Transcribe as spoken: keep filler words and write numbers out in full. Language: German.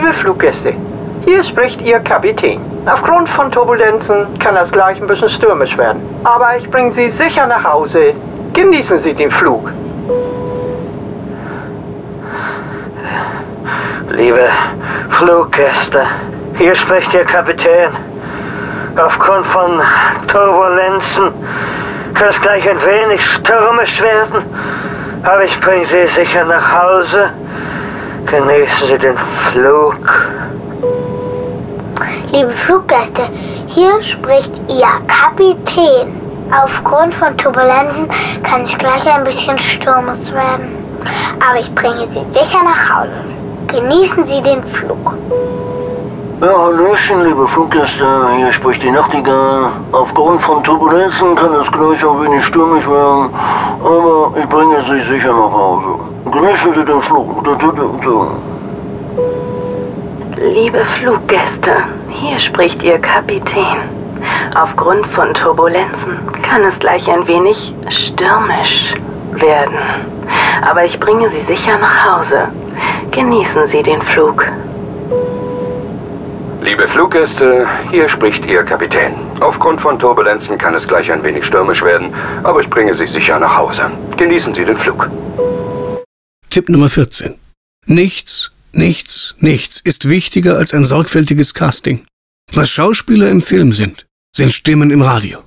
Liebe Fluggäste, hier spricht Ihr Kapitän. Aufgrund von Turbulenzen kann das gleich ein bisschen stürmisch werden. Aber ich bringe Sie sicher nach Hause. Genießen Sie den Flug. Liebe Fluggäste, hier spricht Ihr Kapitän. Aufgrund von Turbulenzen kann es gleich ein wenig stürmisch werden, aber ich bringe Sie sicher nach Hause. Genießen Sie den Flug. Liebe Fluggäste, hier spricht Ihr Kapitän. Aufgrund von Turbulenzen kann es gleich ein bisschen stürmisch werden, aber ich bringe Sie sicher nach Hause. Genießen Sie den Flug. Ja, hallöchen, liebe Fluggäste, hier spricht die Nachtigall. Aufgrund von Turbulenzen kann es gleich ein wenig stürmisch werden, aber ich bringe Sie sicher nach Hause. Genießen Sie den Flug. Liebe Fluggäste, hier spricht Ihr Kapitän. Aufgrund von Turbulenzen kann es gleich ein wenig stürmisch werden, aber ich bringe Sie sicher nach Hause. Genießen Sie den Flug. Liebe Fluggäste, hier spricht Ihr Kapitän. Aufgrund von Turbulenzen kann es gleich ein wenig stürmisch werden, aber ich bringe Sie sicher nach Hause. Genießen Sie den Flug. Tipp Nummer vierzehn. Nichts, nichts, nichts ist wichtiger als ein sorgfältiges Casting. Was Schauspieler im Film sind, sind Stimmen im Radio.